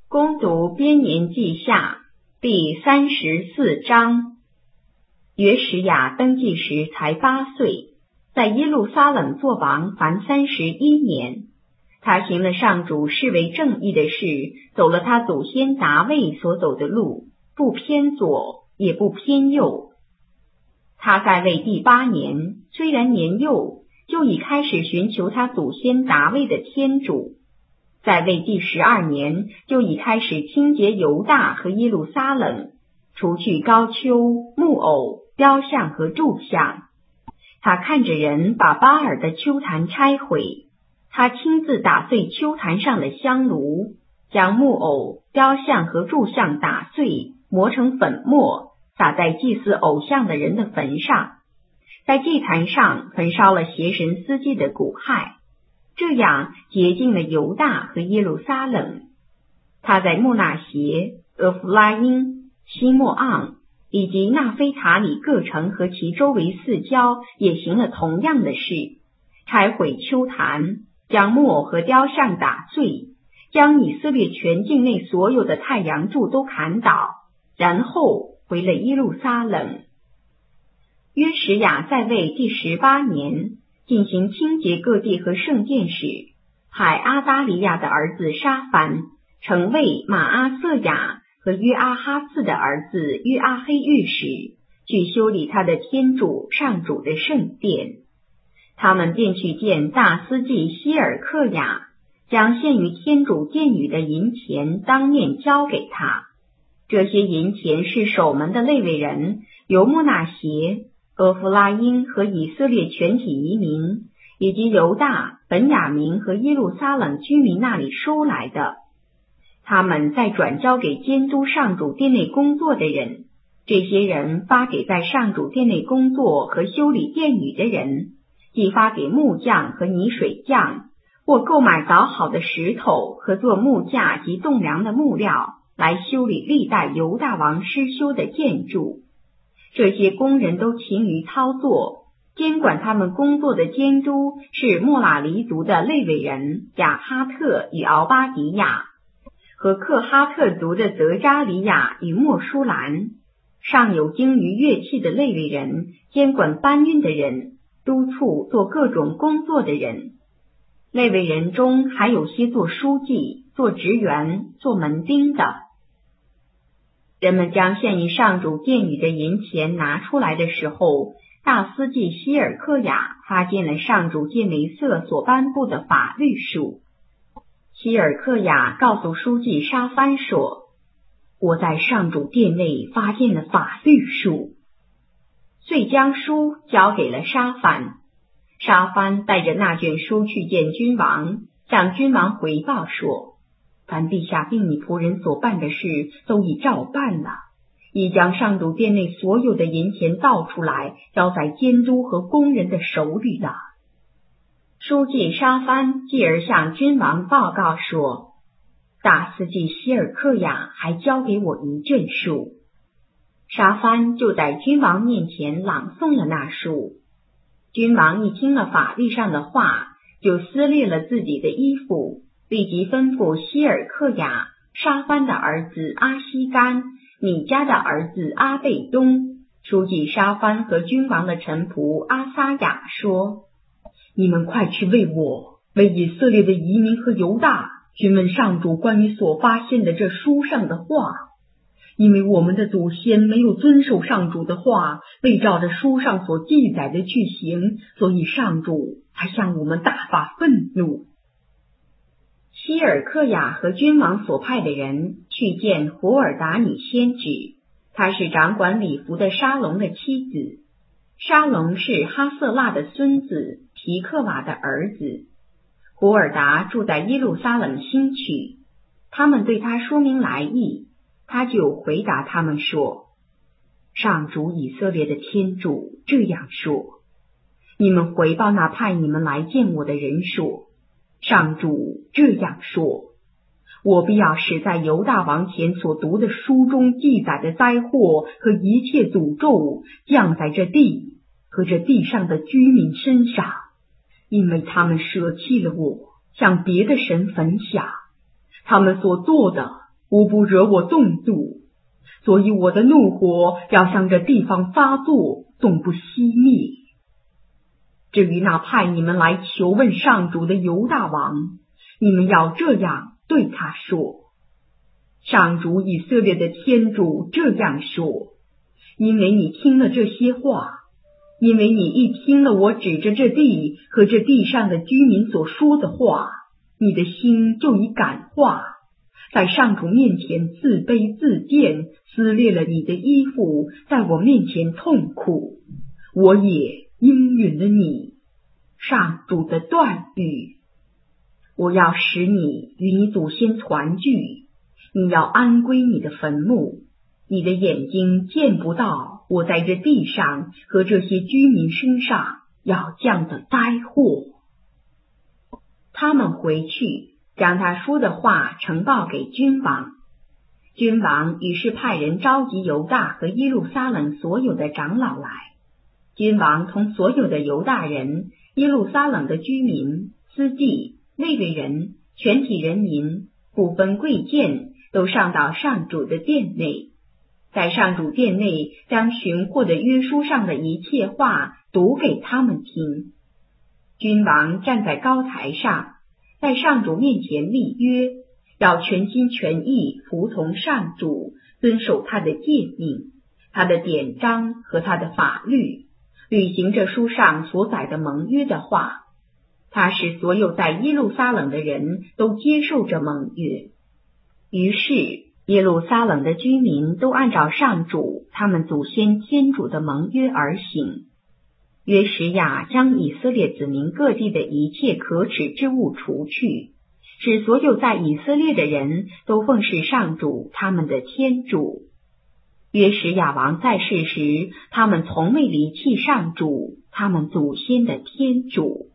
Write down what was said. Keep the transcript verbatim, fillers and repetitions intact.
恭读编年记下第三十四章。约什亚登基时才八岁，在耶路撒冷作王凡三十一年。他行了上主视为正义的事，走了他祖先达味所走的路，不偏左也不偏右。他在位第八年，虽然年幼，就已开始寻求他祖先达味的天主。在位第十二年，就已开始清洁犹大和耶路撒冷，除去高丘、木偶、雕像和柱像。他看着人把巴尔的丘坛拆毁，他亲自打碎丘坛上的香炉，将木偶、雕像和柱像打碎，磨成粉末，撒在祭祀偶像的人的坟上，在祭坛上焚烧了邪神司祭的骨骸，这样洁净了犹大和耶路撒冷。他在穆纳协、俄弗拉因、西莫昂以及纳菲塔里各城和其周围四郊也行了同样的事，拆毁丘坛，将木偶和雕像打碎，将以色列全境内所有的太阳柱都砍倒，然后回了耶路撒冷。约什亚在位第十八年，进行清洁各地和圣殿时，派阿达利亚的儿子沙凡、城尉马阿瑟雅和约阿哈次的儿子约阿黑御史去修理他的天主上主的圣殿。他们便去见大司祭希尔克雅，将献于天主殿宇的银钱当面交给他。这些银钱是守门的利未人由穆纳协、俄弗拉因和以色列全体移民，以及犹大、本雅明和耶路撒冷居民那里收来的。他们再转交给监督上主殿内工作的人，这些人发给在上主殿内工作和修理殿宇的人，既发给木匠和泥水匠，或购买凿好的石头和做木架及栋梁的木料，来修理历代犹大王施修的建筑。这些工人都勤于操作，监管他们工作的监督是莫拉黎族的利未人亚哈特与敖巴迪亚，和克哈特族的德扎里亚与莫舒兰。尚有精于乐器的利未人，监管搬运的人，督促做各种工作的人。利未人中还有些做书记、做职员、做门丁的。人们将献于上主殿宇的银钱拿出来的时候，大司祭希尔克雅发现了上主戒梅瑟所颁布的法律书。希尔克雅告诉书记沙番说，我在上主殿内发现了法律书，遂将书交给了沙番。沙番带着那卷书去见君王，向君王回报说，凡陛下命你仆人所办的事都已照办了，已将上主殿内所有的银钱倒出来，交在监督和工人的手里了。书记沙番继而向君王报告说，大司祭希尔克雅还交给我一卷书。沙番就在君王面前朗诵了那书。君王一听了法律上的话，就撕裂了自己的衣服，立即吩咐希尔克雅、沙番的儿子阿西干、米迦的儿子阿贝东、书记沙番和君王的臣仆阿撒雅说，你们快去为我、为以色列的移民和犹大询问上主关于所发现的这书上的话，因为我们的祖先没有遵守上主的话，未照着书上所记载的去行，所以上主才向我们大发愤怒。希尔克雅和君王所派的人去见胡尔达女先知，她是掌管礼服的沙龙的妻子。沙龙是哈瑟拉的孙子皮克瓦的儿子。胡尔达住在耶路撒冷新区，他们对他说明来意，他就回答他们说，上主以色列的天主这样说，你们回报那派你们来见我的人说，上主这样说，我必要使在犹大王前所读的书中记载的灾祸和一切诅咒降在这地和这地上的居民身上，因为他们舍弃了我，向别的神焚下，他们所做的无不惹我动怒，所以我的怒火要向这地方发作，总不熄灭。至于那派你们来求问上主的犹大王，你们要这样对他说：上主以色列的天主这样说，因为你听了这些话，因为你一听了我指着这地和这地上的居民所说的话，你的心就已感化，在上主面前自卑自贱，撕裂了你的衣服，在我面前痛苦，我也应允了你。上主的断语：我要使你与你祖先团聚，你要安归你的坟墓，你的眼睛见不到我在这地上和这些居民身上要降的灾祸。他们回去，将他说的话呈报给君王。君王于是派人召集犹大和耶路撒冷所有的长老来。君王同所有的犹大人、耶路撒冷的居民、司祭、利未人、全体人民，不分贵贱，都上到上主的殿内，在上主殿内将寻获的约书上的一切话读给他们听。君王站在高台上，在上主面前立约，要全心全意服从上主，遵守他的诫命、他的典章和他的法律，履行这书上所载的盟约的话。他使所有在耶路撒冷的人都接受这盟约。于是耶路撒冷的居民都按照上主他们祖先先祖的盟约而行。约书亚将以色列子民各地的一切可耻之物除去，使所有在以色列的人都奉事上主他们的天主。约书亚王在世时，他们从未离弃上主他们祖先的天主。